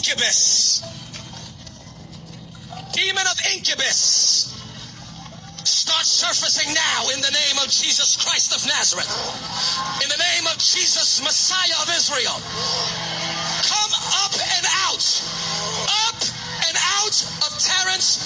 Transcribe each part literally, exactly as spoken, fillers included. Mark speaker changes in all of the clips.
Speaker 1: incubus, demon of incubus, start surfacing now in the name of Jesus Christ of Nazareth. In the name of Jesus, Messiah of Israel. Come up and out. Up and out of Terrence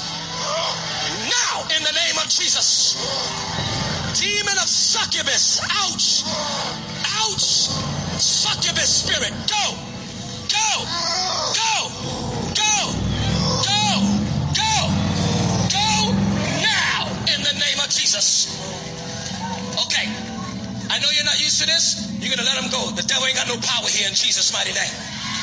Speaker 1: now in the name of Jesus. Demon of succubus, out. Out. Succubus spirit, go. Go. Go. Go. Go. Go. Go now in the name of Jesus. Okay. I know you're not used to this. You're going to let him go. The devil ain't got no power here in Jesus' mighty name.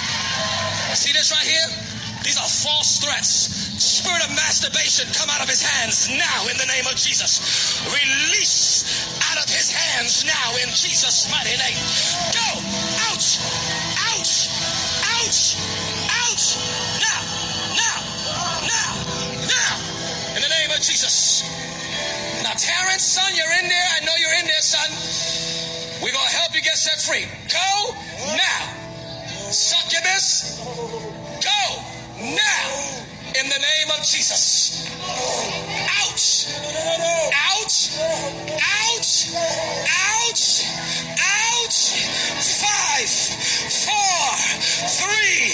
Speaker 1: See this right here? These are false threats. Spirit of masturbation, come out of his hands now in the name of Jesus. Release out of his hands now in Jesus' mighty name. Go! Out! Out! Out! Out! Now! Now! Now! Now! In the name of Jesus. Now, Terrence, son, you're in there. I know you're in there, son. We're going to help you get set free. Go now. Succubus, go now in the name of Jesus. Out, out, out, out, out. Five, four, three,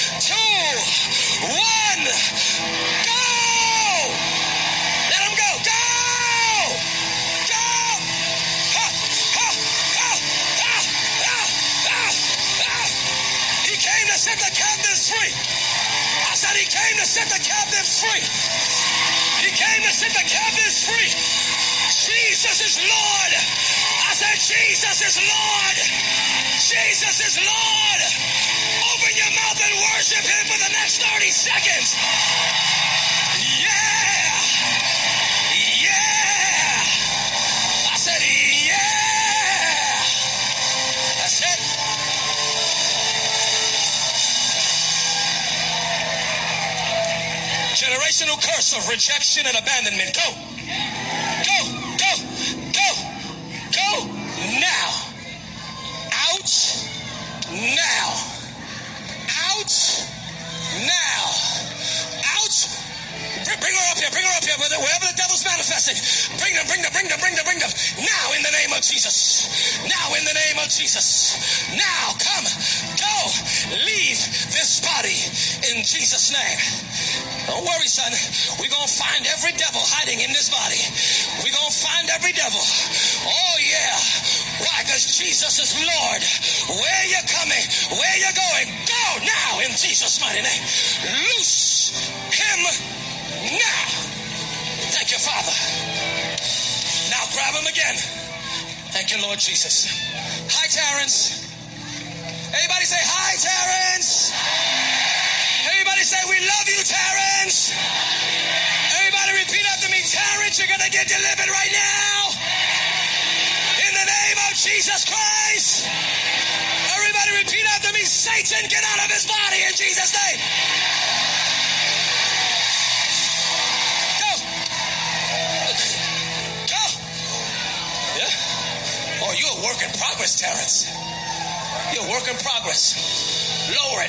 Speaker 1: two, one. Go! Let him go. Go! Go! Ha, ha, ha, ha, ha, ha, ha. He came to set the captives free. I said he came to set the captives free. He came to set the captives free. Jesus is Lord. I said Jesus is Lord. Jesus is Lord. Open your mouth and worship him for the next thirty seconds. Yeah. Yeah. I said yeah. That's it. Generational curse of rejection and abandonment. Go. Go. Go. Go. Go. Now. Out. Now. Out. Now. Out. Bring her up here. Bring her up here. Wherever the devil's manifesting. Bring them. Bring them. Bring them. Bring them. Bring them. Now in the name of Jesus. Now in the name of Jesus. Now come. Go. Leave this body in Jesus' name. Don't worry, son. We're going to find every devil hiding in this body. We're going to find every devil. Oh, yeah. Why? Because Jesus is Lord. Where you coming? Where you going? Go now in Jesus' mighty name. Loose him now. Thank you, Father. Now grab him again. Thank you, Lord Jesus. Hi, Terrence. Everybody say hi, Terrence. Everybody say, we love you, Terrence. Everybody repeat after me, Terrence, you're going to get delivered right now. In the name of Jesus Christ. Everybody repeat after me, Satan, get out of his body in Jesus' name. Go. Go. Yeah. Oh, you're a work in progress, Terrence. You're a work in progress. Lower it.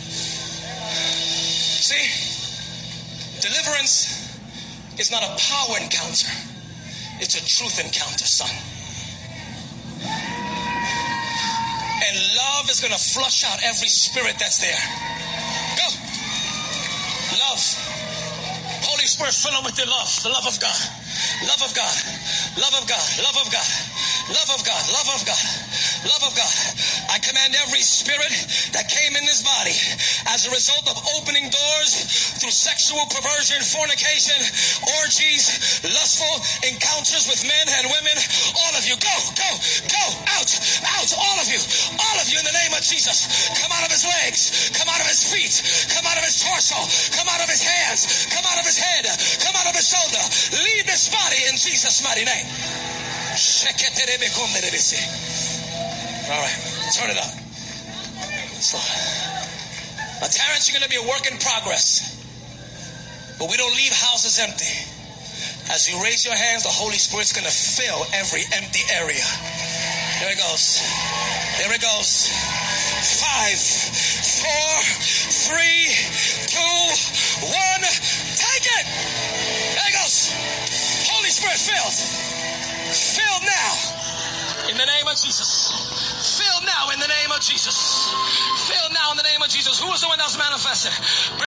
Speaker 1: See, deliverance is not a power encounter. It's a truth encounter, son. And love is going to flush out every spirit that's there. Go. Love. Holy Spirit, fill them with your love. The love of God. Love of God. Love of God. Love of God. Love of God. Love of God. Love of God. I command every spirit that came in this body as a result of opening doors through sexual perversion, fornication, orgies, lustful encounters with men and women. All of you, go, go, go, out, out, all of you, all of you in the name of Jesus. Come out of his legs, come out of his feet, come out of his torso, come out of his hands, come out of his head, come out of his shoulder. Leave this body in Jesus' mighty name. All right, turn it up. So, now, Terrence, you're going to be a work in progress. But we don't leave houses empty. As you raise your hands, the Holy Spirit's going to fill every empty area. There it goes. There it goes. Five, four, three, two, one. Take it. There it goes. Holy Spirit filled. Filled now. In the name of Jesus. Filled now in the name of Jesus. Filled now in the name of Jesus. Who was the one that was manifested?